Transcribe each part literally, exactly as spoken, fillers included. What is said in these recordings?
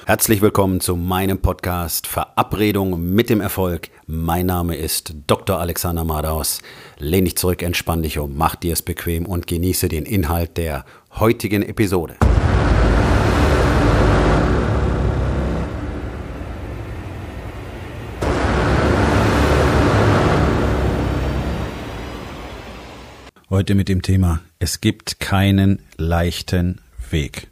Herzlich willkommen zu meinem Podcast Verabredung mit dem Erfolg. Mein Name ist Doktor Alexander Madaus. Lehn dich zurück, entspann dich um, mach dir es bequem und genieße den Inhalt der heutigen Episode. Heute mit dem Thema: Es gibt keinen leichten Weg.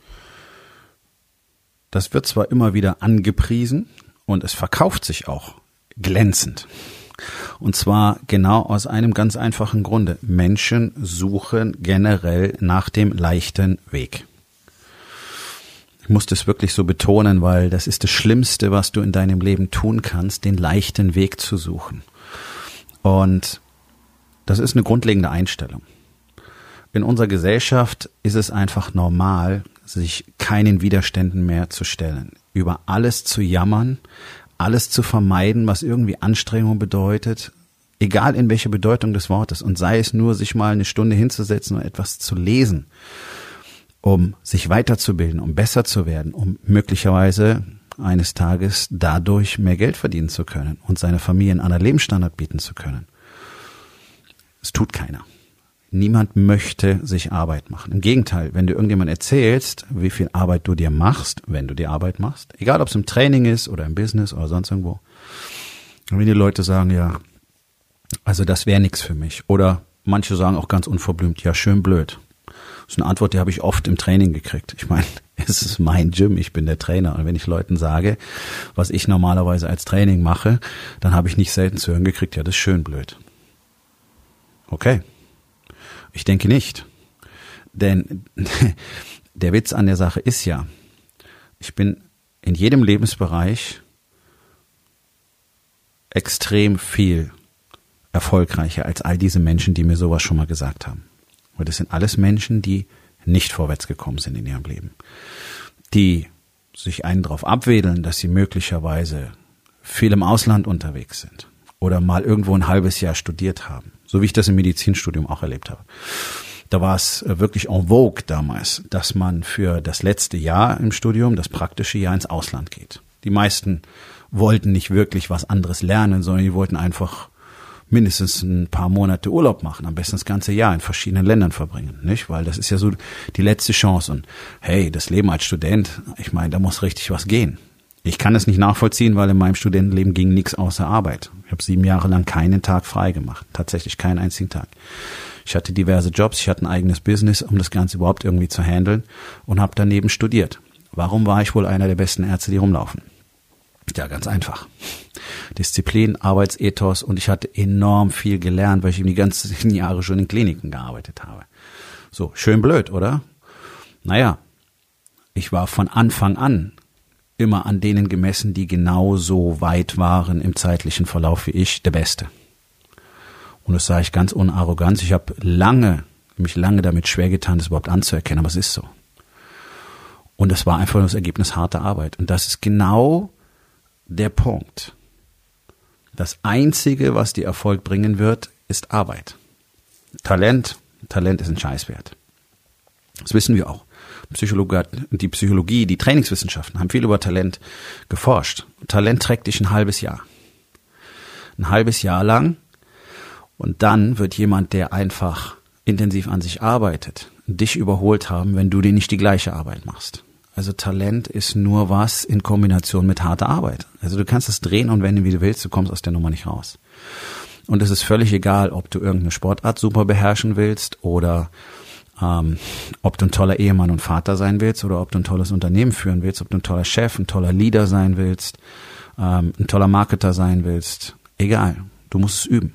Das wird zwar immer wieder angepriesen und es verkauft sich auch glänzend. Und zwar genau aus einem ganz einfachen Grunde. Menschen suchen generell nach dem leichten Weg. Ich muss das wirklich so betonen, weil das ist das Schlimmste, was du in deinem Leben tun kannst, den leichten Weg zu suchen. Und das ist eine grundlegende Einstellung. In unserer Gesellschaft ist es einfach normal, sich keinen Widerständen mehr zu stellen, über alles zu jammern, alles zu vermeiden, was irgendwie Anstrengung bedeutet, egal in welcher Bedeutung des Wortes, und sei es nur, sich mal eine Stunde hinzusetzen und etwas zu lesen, um sich weiterzubilden, um besser zu werden, um möglicherweise eines Tages dadurch mehr Geld verdienen zu können und seiner Familie einen anderen Lebensstandard bieten zu können. Es tut keiner. Niemand möchte sich Arbeit machen. Im Gegenteil, wenn du irgendjemand erzählst, wie viel Arbeit du dir machst, wenn du die Arbeit machst, egal ob es im Training ist oder im Business oder sonst irgendwo, und wenn die Leute sagen, ja, also das wäre nichts für mich, oder manche sagen auch ganz unverblümt, ja, schön blöd. Das ist eine Antwort, die habe ich oft im Training gekriegt. Ich meine, es ist mein Gym, ich bin der Trainer, und wenn ich Leuten sage, was ich normalerweise als Training mache, dann habe ich nicht selten zu hören gekriegt, ja, das ist schön blöd. Okay. Ich denke nicht, denn der Witz an der Sache ist ja, ich bin in jedem Lebensbereich extrem viel erfolgreicher als all diese Menschen, die mir sowas schon mal gesagt haben. Weil das sind alles Menschen, die nicht vorwärts gekommen sind in ihrem Leben, die sich einen drauf abwedeln, dass sie möglicherweise viel im Ausland unterwegs sind oder mal irgendwo ein halbes Jahr studiert haben. So wie ich das im Medizinstudium auch erlebt habe. Da war es wirklich en vogue damals, dass man für das letzte Jahr im Studium, das praktische Jahr, ins Ausland geht. Die meisten wollten nicht wirklich was anderes lernen, sondern die wollten einfach mindestens ein paar Monate Urlaub machen, am besten das ganze Jahr in verschiedenen Ländern verbringen, nicht? Weil das ist ja so die letzte Chance. Und hey, das Leben als Student, ich meine, da muss richtig was gehen. Ich kann es nicht nachvollziehen, weil in meinem Studentenleben ging nichts außer Arbeit. Ich habe sieben Jahre lang keinen Tag frei gemacht. Tatsächlich keinen einzigen Tag. Ich hatte diverse Jobs, ich hatte ein eigenes Business, um das Ganze überhaupt irgendwie zu handeln, und habe daneben studiert. Warum war ich wohl einer der besten Ärzte, die rumlaufen? Ja, ganz einfach. Disziplin, Arbeitsethos, und ich hatte enorm viel gelernt, weil ich eben die ganzen Jahre schon in Kliniken gearbeitet habe. So, schön blöd, oder? Naja, ich war von Anfang an immer an denen gemessen, die genauso weit waren im zeitlichen Verlauf wie ich, der Beste. Und das sage ich ganz ohne Arroganz. Ich habe lange, mich lange damit schwer getan, das überhaupt anzuerkennen, aber es ist so. Und das war einfach nur das Ergebnis harter Arbeit. Und das ist genau der Punkt. Das Einzige, was dir Erfolg bringen wird, ist Arbeit. Talent, Talent ist ein Scheißwert. Das wissen wir auch. Psychologie, die Psychologie, die Trainingswissenschaften haben viel über Talent geforscht. Talent trägt dich ein halbes Jahr. Ein halbes Jahr lang. Und dann wird jemand, der einfach intensiv an sich arbeitet, dich überholt haben, wenn du dir nicht die gleiche Arbeit machst. Also Talent ist nur was in Kombination mit harter Arbeit. Also du kannst es drehen und wenden, wie du willst, du kommst aus der Nummer nicht raus. Und es ist völlig egal, ob du irgendeine Sportart super beherrschen willst oder Ähm, ob du ein toller Ehemann und Vater sein willst oder ob du ein tolles Unternehmen führen willst, ob du ein toller Chef, ein toller Leader sein willst, ähm, ein toller Marketer sein willst. Egal, du musst es üben.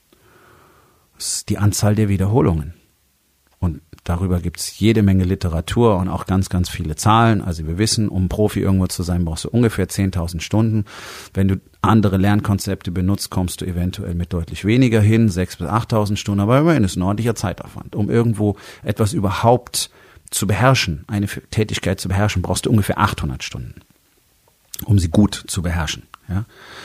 Das ist die Anzahl der Wiederholungen. Und darüber gibt es jede Menge Literatur und auch ganz, ganz viele Zahlen. Also wir wissen, um Profi irgendwo zu sein, brauchst du ungefähr zehntausend Stunden. Wenn du andere Lernkonzepte benutzt, kommst du eventuell mit deutlich weniger hin, sechstausend bis achttausend Stunden. Aber immerhin ist ein ordentlicher Zeitaufwand. Um irgendwo etwas überhaupt zu beherrschen, eine Tätigkeit zu beherrschen, brauchst du ungefähr achthundert Stunden, um sie gut zu beherrschen. Ja?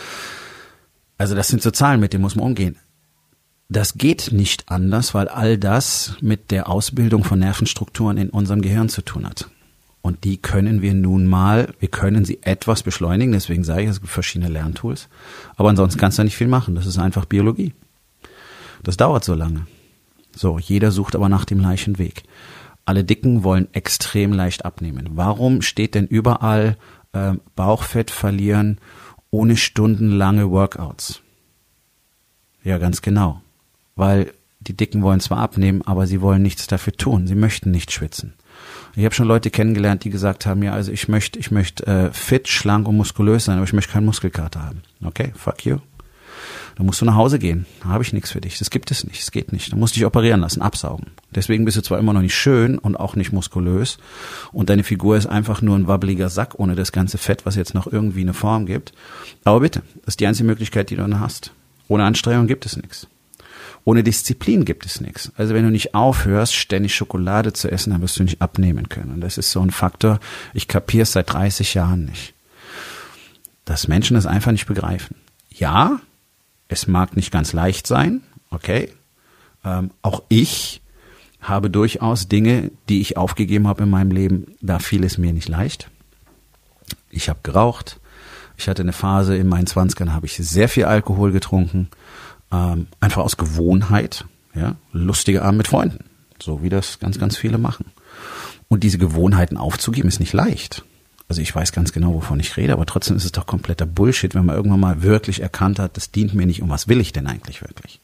Also das sind so Zahlen, mit denen muss man umgehen. Das geht nicht anders, weil all das mit der Ausbildung von Nervenstrukturen in unserem Gehirn zu tun hat. Und die können wir nun mal, wir können sie etwas beschleunigen, deswegen sage ich, es gibt verschiedene Lerntools. Aber ansonsten kannst du nicht viel machen. Das ist einfach Biologie. Das dauert so lange. So, jeder sucht aber nach dem gleichen Weg. Alle Dicken wollen extrem leicht abnehmen. Warum steht denn überall äh, Bauchfett verlieren ohne stundenlange Workouts? Ja, ganz genau. Weil die Dicken wollen zwar abnehmen, aber sie wollen nichts dafür tun. Sie möchten nicht schwitzen. Ich habe schon Leute kennengelernt, die gesagt haben, ja, also ich möchte, ich möchte äh, fit, schlank und muskulös sein, aber ich möchte keinen Muskelkater haben. Okay, fuck you. Dann musst du nach Hause gehen. Da habe ich nichts für dich. Das gibt es nicht. Das geht nicht. Da musst du dich operieren lassen, absaugen. Deswegen bist du zwar immer noch nicht schön und auch nicht muskulös und deine Figur ist einfach nur ein wabbeliger Sack ohne das ganze Fett, was jetzt noch irgendwie eine Form gibt. Aber bitte, das ist die einzige Möglichkeit, die du dann hast. Ohne Anstrengung gibt es nichts. Ohne Disziplin gibt es nichts. Also wenn du nicht aufhörst, ständig Schokolade zu essen, dann wirst du nicht abnehmen können. Und das ist so ein Faktor, ich kapiere es seit dreißig Jahren nicht. Dass Menschen das einfach nicht begreifen. Ja, es mag nicht ganz leicht sein, okay. Ähm, auch ich habe durchaus Dinge, die ich aufgegeben habe in meinem Leben, da fiel es mir nicht leicht. Ich habe geraucht. Ich hatte eine Phase in meinen Zwanzigern, habe ich sehr viel Alkohol getrunken. Ähm, einfach aus Gewohnheit, ja, lustige Abend mit Freunden, so wie das ganz, ganz viele machen. Und diese Gewohnheiten aufzugeben, ist nicht leicht. Also ich weiß ganz genau, wovon ich rede, aber trotzdem ist es doch kompletter Bullshit, wenn man irgendwann mal wirklich erkannt hat, das dient mir nicht, und was will ich denn eigentlich wirklich?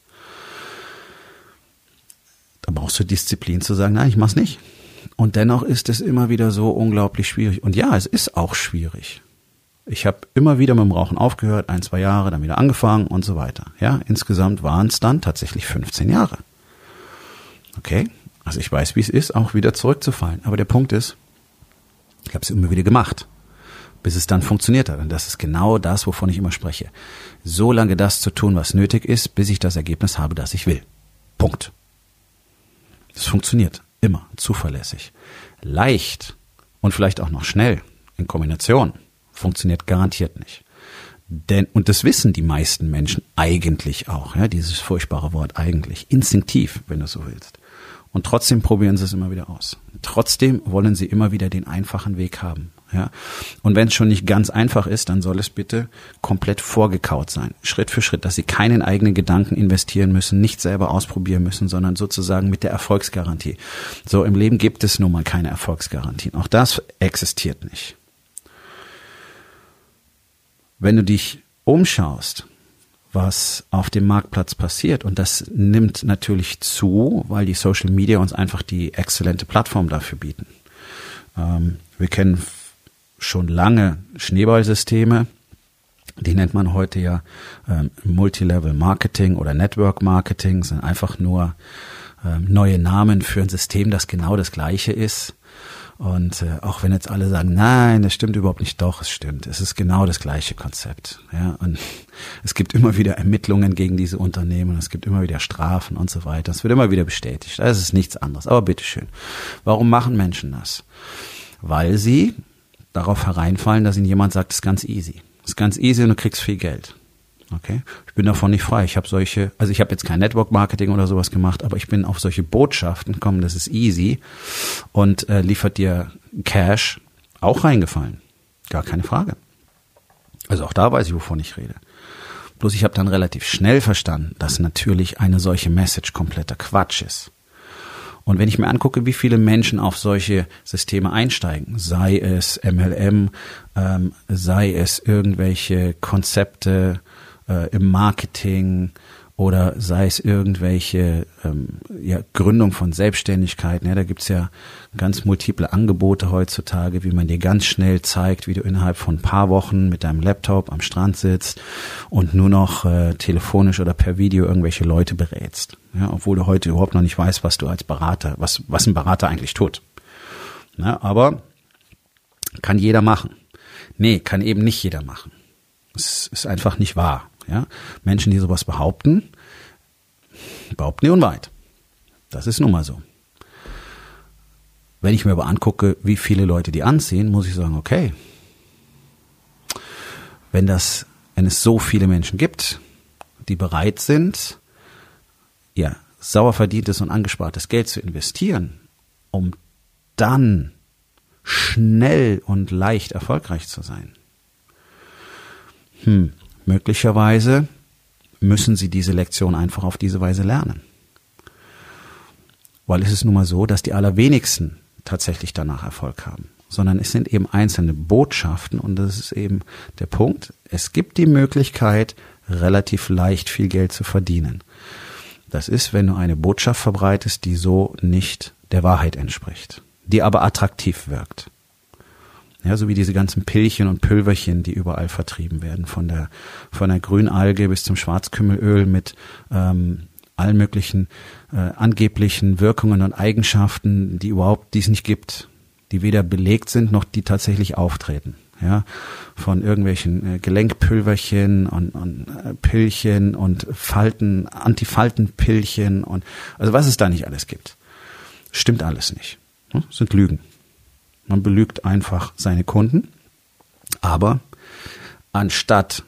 Da brauchst du Disziplin zu sagen, nein, ich mach's nicht. Und dennoch ist es immer wieder so unglaublich schwierig. Und ja, es ist auch schwierig. Ich habe immer wieder mit dem Rauchen aufgehört, ein, zwei Jahre, dann wieder angefangen und so weiter. Ja, insgesamt waren es dann tatsächlich fünfzehn Jahre. Okay, also ich weiß, wie es ist, auch wieder zurückzufallen. Aber der Punkt ist, ich habe es immer wieder gemacht, bis es dann funktioniert hat. Und das ist genau das, wovon ich immer spreche. So lange das zu tun, was nötig ist, bis ich das Ergebnis habe, das ich will. Punkt. Das funktioniert immer, zuverlässig. Leicht und vielleicht auch noch schnell in Kombination funktioniert garantiert nicht. Denn, und das wissen die meisten Menschen eigentlich auch, ja, dieses furchtbare Wort eigentlich, instinktiv, wenn du so willst. Und trotzdem probieren sie es immer wieder aus. Trotzdem wollen sie immer wieder den einfachen Weg haben, ja. Und wenn es schon nicht ganz einfach ist, dann soll es bitte komplett vorgekaut sein, Schritt für Schritt, dass sie keinen eigenen Gedanken investieren müssen, nicht selber ausprobieren müssen, sondern sozusagen mit der Erfolgsgarantie. So, im Leben gibt es nun mal keine Erfolgsgarantien. Auch das existiert nicht. Wenn du dich umschaust, was auf dem Marktplatz passiert, und das nimmt natürlich zu, weil die Social Media uns einfach die exzellente Plattform dafür bieten. Ähm, wir kennen schon lange Schneeballsysteme, die nennt man heute ja ähm, Multilevel Marketing oder Network Marketing, sind einfach nur ähm, neue Namen für ein System, das genau das Gleiche ist. Und äh, auch wenn jetzt alle sagen, nein, das stimmt überhaupt nicht, doch, es stimmt. Es ist genau das gleiche Konzept. Ja, und es gibt immer wieder Ermittlungen gegen diese Unternehmen, es gibt immer wieder Strafen und so weiter. Es wird immer wieder bestätigt. Das ist nichts anderes. Aber bitteschön, warum machen Menschen das? Weil sie darauf hereinfallen, dass ihnen jemand sagt, es ist ganz easy. Es ist ganz easy und du kriegst viel Geld. Okay, ich bin davon nicht frei. Ich habe solche, also ich habe jetzt kein Network Marketing oder sowas gemacht, aber ich bin auf solche Botschaften gekommen, das ist easy und äh, liefert dir Cash auch reingefallen. Gar keine Frage. Also auch da weiß ich, wovon ich rede. Bloß ich habe dann relativ schnell verstanden, dass natürlich eine solche Message kompletter Quatsch ist. Und wenn ich mir angucke, wie viele Menschen auf solche Systeme einsteigen, sei es M L M, ähm, sei es irgendwelche Konzepte im Marketing oder sei es irgendwelche ähm, ja, Gründung von Selbstständigkeiten. Ja, da gibt's ja ganz multiple Angebote heutzutage, wie man dir ganz schnell zeigt, wie du innerhalb von ein paar Wochen mit deinem Laptop am Strand sitzt und nur noch äh, telefonisch oder per Video irgendwelche Leute berätst. Ja, obwohl du heute überhaupt noch nicht weißt, was du als Berater, was, was ein Berater eigentlich tut. Ja, aber kann jeder machen. Nee, kann eben nicht jeder machen. Es ist einfach nicht wahr. Ja, Menschen, die sowas behaupten, behaupten die Unwahrheit. Das ist nun mal so. Wenn ich mir aber angucke, wie viele Leute die anziehen, muss ich sagen, okay, wenn das, wenn es so viele Menschen gibt, die bereit sind, ja, sauer verdientes und angespartes Geld zu investieren, um dann schnell und leicht erfolgreich zu sein? Hm, möglicherweise müssen Sie diese Lektion einfach auf diese Weise lernen. Weil es ist nun mal so, dass die allerwenigsten tatsächlich danach Erfolg haben, sondern es sind eben einzelne Botschaften und das ist eben der Punkt. Es gibt die Möglichkeit, relativ leicht viel Geld zu verdienen. Das ist, wenn du eine Botschaft verbreitest, die so nicht der Wahrheit entspricht, die aber attraktiv wirkt. Ja, so wie diese ganzen Pillchen und Pülverchen, die überall vertrieben werden, von der von der Grünalge bis zum Schwarzkümmelöl mit ähm, allen möglichen äh, angeblichen Wirkungen und Eigenschaften, die überhaupt die es nicht gibt, die weder belegt sind noch die tatsächlich auftreten. Ja, von irgendwelchen äh, Gelenkpülverchen und, und äh, Pillchen und Falten, Antifaltenpillchen und also was es da nicht alles gibt. Stimmt alles nicht. Ne? Das sind Lügen. Man belügt einfach seine Kunden, aber anstatt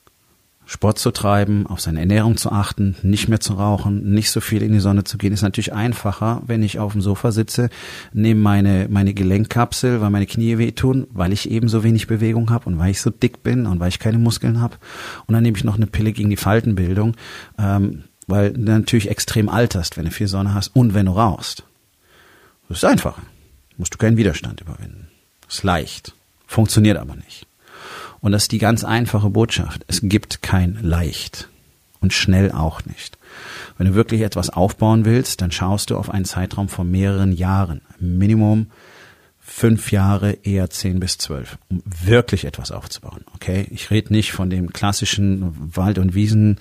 Sport zu treiben, auf seine Ernährung zu achten, nicht mehr zu rauchen, nicht so viel in die Sonne zu gehen, ist natürlich einfacher, wenn ich auf dem Sofa sitze, nehme meine meine Gelenkkapsel, weil meine Knie wehtun, weil ich eben so wenig Bewegung habe und weil ich so dick bin und weil ich keine Muskeln habe. Und dann nehme ich noch eine Pille gegen die Faltenbildung, ähm, weil du natürlich extrem alterst, wenn du viel Sonne hast und wenn du rauchst. Das ist einfacher. Musst du keinen Widerstand überwinden. Ist leicht, funktioniert aber nicht. Und das ist die ganz einfache Botschaft. Es gibt kein leicht und schnell auch nicht. Wenn du wirklich etwas aufbauen willst, dann schaust du auf einen Zeitraum von mehreren Jahren. Minimum fünf Jahre, eher zehn bis zwölf, um wirklich etwas aufzubauen. Okay, ich rede nicht von dem klassischen Wald- und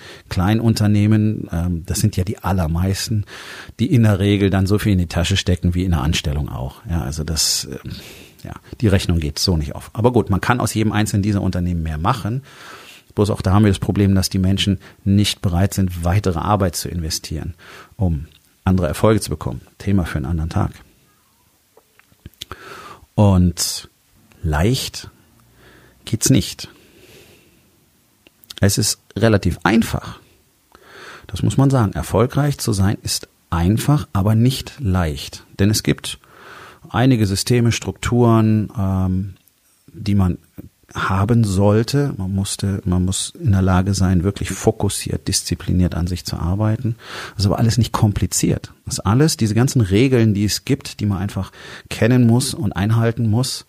Wiesen-Kleinunternehmen. Das sind ja die allermeisten, die in der Regel dann so viel in die Tasche stecken wie in der Anstellung auch. Ja, also das, ja, die Rechnung geht so nicht auf. Aber gut, man kann aus jedem einzelnen dieser Unternehmen mehr machen. Bloß auch da haben wir das Problem, dass die Menschen nicht bereit sind, weitere Arbeit zu investieren, um andere Erfolge zu bekommen. Thema für einen anderen Tag. Und leicht geht's nicht. Es ist relativ einfach. Das muss man sagen. Erfolgreich zu sein ist einfach, aber nicht leicht. Denn es gibt einige Systeme, Strukturen, ähm, die man haben sollte. Man musste, man muss in der Lage sein, wirklich fokussiert, diszipliniert an sich zu arbeiten. Das ist aber alles nicht kompliziert. Das ist alles, diese ganzen Regeln, die es gibt, die man einfach kennen muss und einhalten muss,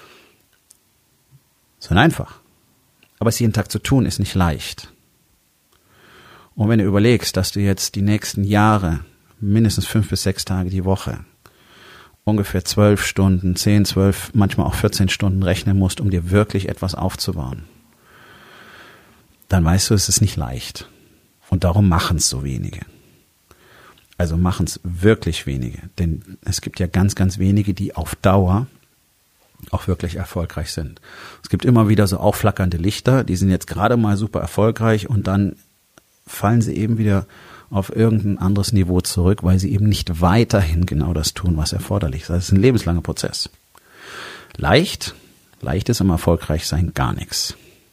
sind einfach. Aber es jeden Tag zu tun, ist nicht leicht. Und wenn du überlegst, dass du jetzt die nächsten Jahre mindestens fünf bis sechs Tage die Woche ungefähr zwölf Stunden, zehn, zwölf, manchmal auch vierzehn Stunden rechnen musst, um dir wirklich etwas aufzubauen, dann weißt du, es ist nicht leicht. Und darum machen es so wenige. Also machen es wirklich wenige. Denn es gibt ja ganz, ganz wenige, die auf Dauer auch wirklich erfolgreich sind. Es gibt immer wieder so aufflackernde Lichter, die sind jetzt gerade mal super erfolgreich und dann fallen sie eben wieder auf irgendein anderes Niveau zurück, weil sie eben nicht weiterhin genau das tun, was erforderlich ist. Das ist ein lebenslanger Prozess. Leicht, leicht ist im Erfolgreichsein gar nichts.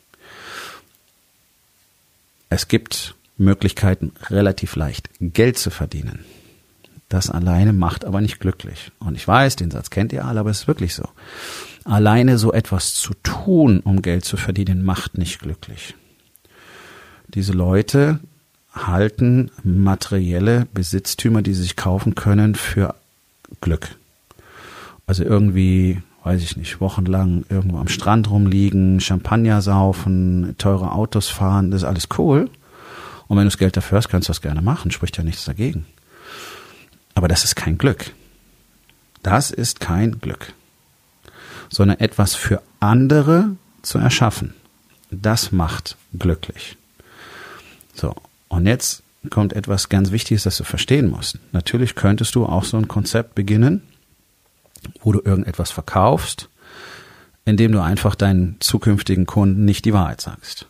Es gibt Möglichkeiten, relativ leicht Geld zu verdienen. Das alleine macht aber nicht glücklich. Und ich weiß, den Satz kennt ihr alle, aber es ist wirklich so. Alleine so etwas zu tun, um Geld zu verdienen, macht nicht glücklich. Diese Leute halten materielle Besitztümer, die sie sich kaufen können, für Glück. Also irgendwie, weiß ich nicht, wochenlang irgendwo am Strand rumliegen, Champagner saufen, teure Autos fahren, das ist alles cool. Und wenn du das Geld dafür hast, kannst du das gerne machen, spricht ja nichts dagegen. Aber das ist kein Glück. Das ist kein Glück. Sondern etwas für andere zu erschaffen, das macht glücklich. So. Und jetzt kommt etwas ganz Wichtiges, das du verstehen musst. Natürlich könntest du auch so ein Konzept beginnen, wo du irgendetwas verkaufst, indem du einfach deinen zukünftigen Kunden nicht die Wahrheit sagst.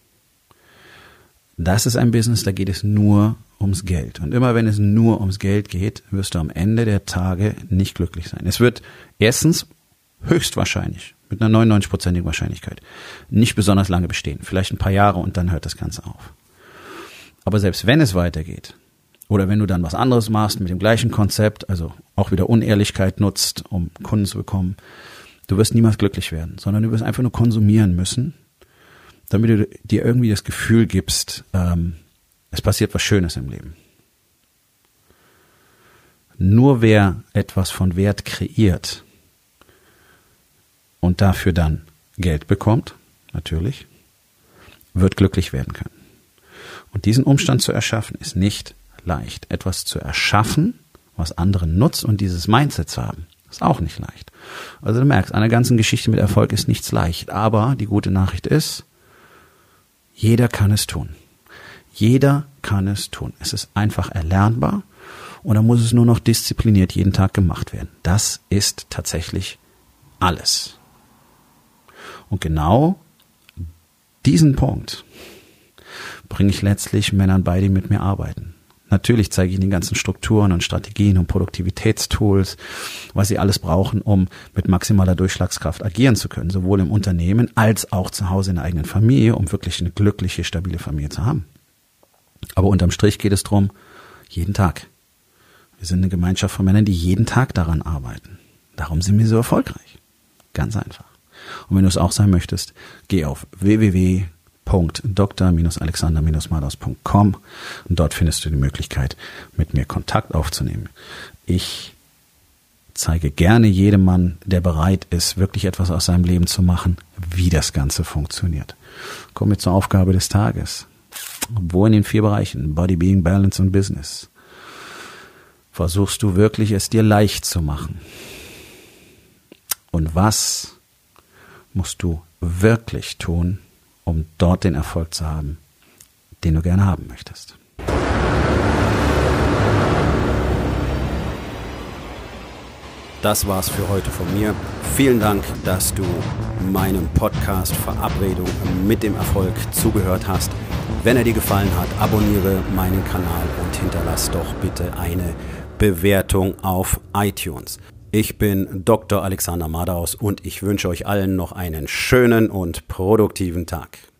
Das ist ein Business, da geht es nur ums Geld. Und immer wenn es nur ums Geld geht, wirst du am Ende der Tage nicht glücklich sein. Es wird erstens höchstwahrscheinlich, mit einer neunundneunzig-prozentigen Wahrscheinlichkeit, nicht besonders lange bestehen. Vielleicht ein paar Jahre und dann hört das Ganze auf. Aber selbst wenn es weitergeht, Oder wenn du dann was anderes machst mit dem gleichen Konzept, also auch wieder Unehrlichkeit nutzt, um Kunden zu bekommen, du wirst niemals glücklich werden, sondern du wirst einfach nur konsumieren müssen, damit du dir irgendwie das Gefühl gibst, ähm, es passiert was Schönes im Leben. Nur wer etwas von Wert kreiert und dafür dann Geld bekommt, natürlich, wird glücklich werden können. Und diesen Umstand zu erschaffen, ist nicht leicht. Etwas zu erschaffen, was anderen nutzt und dieses Mindset zu haben, ist auch nicht leicht. Also du merkst, an der ganzen Geschichte mit Erfolg ist nichts leicht. Aber die gute Nachricht ist, jeder kann es tun. Jeder kann es tun. Es ist einfach erlernbar und dann muss es nur noch diszipliniert jeden Tag gemacht werden. Das ist tatsächlich alles. Und genau diesen Punkt bringe ich letztlich Männern bei, die mit mir arbeiten. Natürlich zeige ich ihnen die ganzen Strukturen und Strategien und Produktivitätstools, was sie alles brauchen, um mit maximaler Durchschlagskraft agieren zu können, sowohl im Unternehmen als auch zu Hause in der eigenen Familie, um wirklich eine glückliche, stabile Familie zu haben. Aber unterm Strich geht es darum, jeden Tag. Wir sind eine Gemeinschaft von Männern, die jeden Tag daran arbeiten. Darum sind wir so erfolgreich. Ganz einfach. Und wenn du es auch sein möchtest, geh auf w w w punkt dr alexander madaus punkt com und dort findest du die Möglichkeit, mit mir Kontakt aufzunehmen. Ich zeige gerne jedem Mann, der bereit ist, wirklich etwas aus seinem Leben zu machen, wie das Ganze funktioniert. Kommen wir zur Aufgabe des Tages. Wo in den vier Bereichen, Body, Being, Balance und Business, versuchst du wirklich, es dir leicht zu machen? Und was musst du wirklich tun, um dort den Erfolg zu haben, den du gerne haben möchtest? Das war's für heute von mir. Vielen Dank, dass du meinem Podcast Verabredung mit dem Erfolg zugehört hast. Wenn er dir gefallen hat, abonniere meinen Kanal und hinterlass doch bitte eine Bewertung auf iTunes. Ich bin Doktor Alexander Madaus und ich wünsche euch allen noch einen schönen und produktiven Tag.